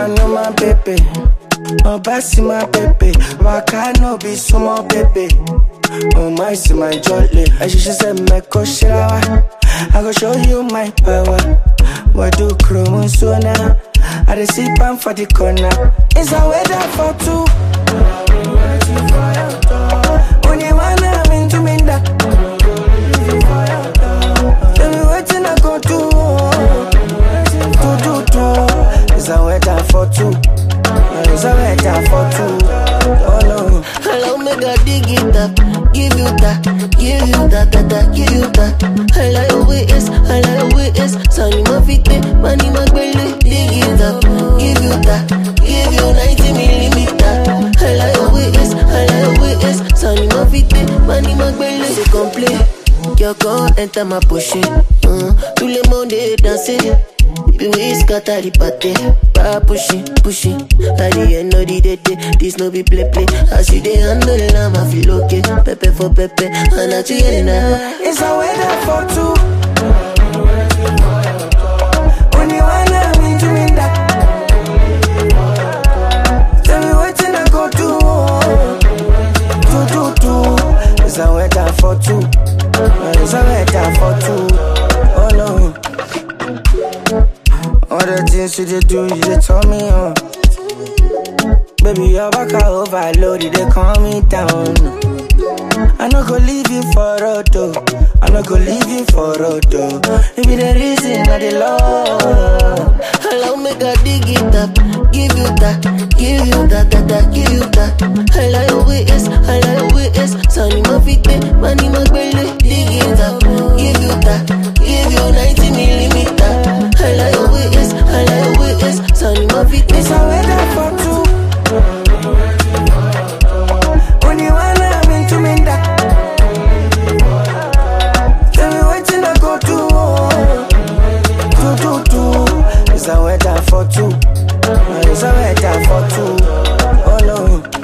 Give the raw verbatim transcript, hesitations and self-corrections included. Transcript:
I know my baby. Oh, bossy my baby. Waka no be sumo baby. Oh, my, see my jolly. As you said, me ko shirawa. I go show you my power. What do chrome so now? I dey sip am for the corner. It's a weather for two. Only one I'm into me that. Tell me what I go do. Do do do. It's a weather for two. It's a weather for two. Oh no. Allow me to dig it up, give you that, give you that, that, that, give you that. Allow your ways, allow your ways. Sonny ma fite, money ma belly, dig it up, give you that, give you ninety millimeter. Allow your ways, allow your ways. Sonny ma fite, money ma belly. C'est complet, your girl enter my push it. Uh, tout le monde est dansé. The way scatter the party, pa pushing, pushing. At the end of the day, this no be play play. As you dey handle, I'ma feel okay. Pepe for pepe, and I tell you now. It's a weather for two. Only one I'm into me that. Tell me what I go do. Do do do. It's a weather for two. It's a weather for two. Oh no. All the things you did do, you did tell me on. Baby, your back are overloaded, they calm me down. I no go leave you for roto. I no go leave you for roto. It be the reason I the love. Allow me to dig it up, give you that, give you that, that, that, give you that. Allow your ways, allow your ways. Sonny ma fite, money ma belly, dig it up, give you that, give you ninety millimeter. Allow your ways, allow your ways. Sonny ma fite. It's a weather for two. Only one I'm into me that. Tell me what I go do. Do do do. It's a weather for two. It's a weather for two. Oh no.